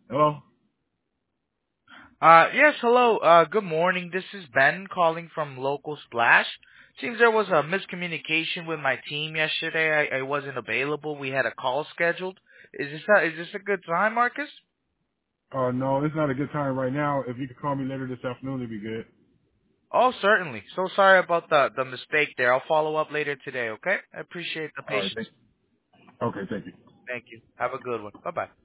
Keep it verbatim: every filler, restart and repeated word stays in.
Hello? Uh, yes, hello. Uh, good morning. This is Ben calling from Local Splash. Seems there was a miscommunication with my team yesterday. I, I wasn't available. We had a call scheduled. Is this a, is this a good time, Marcus? Uh, no, it's not a good time right now. If you could call me later this afternoon, it'd be good. Oh, certainly. So sorry about the the mistake there. I'll follow up later today. Okay? I appreciate the All right, patience. thank Okay, thank you. Thank you. Have a good one. Bye bye.